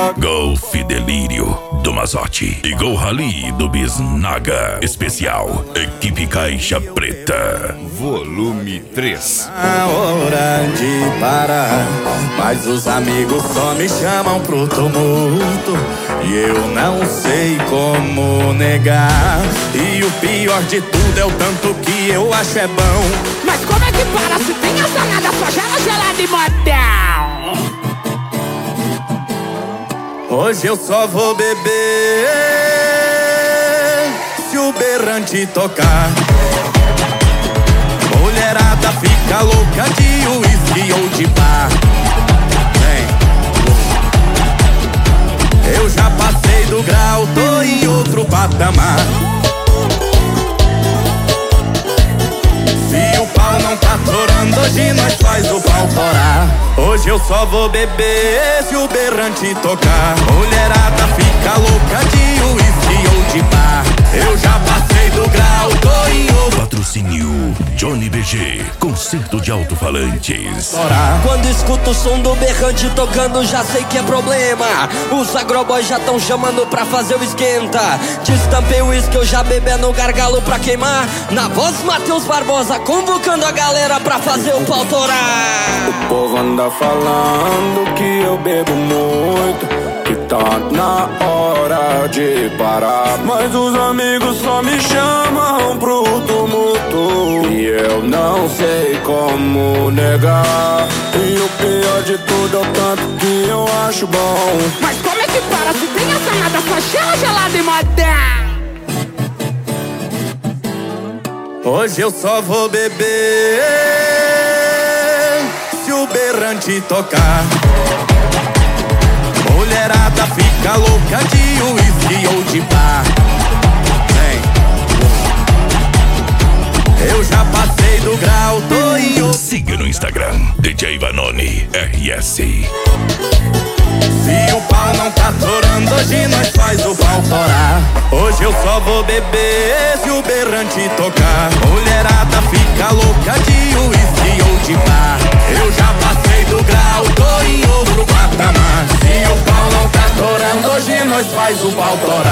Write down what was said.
Golf Delírio do Mazotti e Gol Rally do Bisnaga. Especial Equipe Caixa Preta, volume 3. A hora de parar, mas os amigos só me chamam pro tumulto e eu não sei como negar. E o pior de tudo é o tanto que eu acho é bom. Mas como é que para se tem essa nada, só gela gelada e modão? Hoje eu só vou beber se o berrante tocar. Mulherada fica louca de uísque ou de bar. Eu já passei do grau, tô em outro patamar. Se o pau não tá torando, hoje nós faz o pau torar. Hoje eu só vou beber se o berrante tocar. Mulherada fica louca de uísque ou de bar. Eu já passei do grau, tô em outro. Patrocínio Johnny BG, concerto de alto-falantes. Quando escuto o som do berrante tocando, já sei que é problema. Os agroboys já tão chamando pra fazer o esquenta. Destampei o uísque, eu já bebendo no gargalo pra queimar. Na voz Matheus Barbosa, convocando a galera pra fazer o pau torar. O povo anda falando que eu bebo muito, que tá na hora de parar. Mas os amigos só me chamam pro tumulto e eu não sei como negar. E o pior de tudo é o tanto que eu acho bom. Mas como é que para se tem essa nada, só gela gelada e modão? Hoje eu só vou beber se o berrante tocar. Mulherada fica louca de uísque ou de bar. Eu já passei do grau, tô em outro. Siga no Instagram, DJ Vanoni RS. Se o pau não tá torando, hoje nós faz o pau torar. Hoje eu só vou beber se o berrante tocar. Mulherada fica louca de uísque ou de bar. Eu já passei do grau, tô em outro patamar. Se o pau não tá torando, hoje nós faz o pau torar.